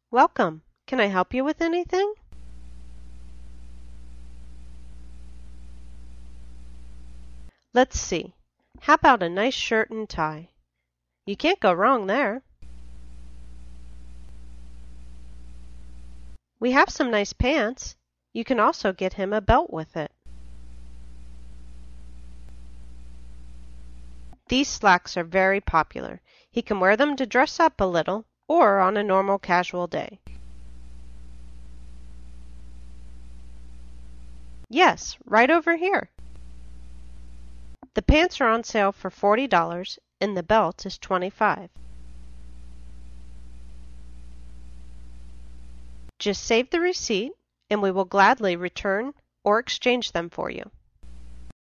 Welcome. Can I help you with anything? Let's see. How about a nice shirt and tie? You can't go wrong there. We have some nice pants. You can also get him a belt with it. These slacks are very popular. He can wear them to dress up a little or on a normal casual day. Yes, right over here. The pants are on sale for $40 and the belt is $25. Just save the receipt and we will gladly return or exchange them for you.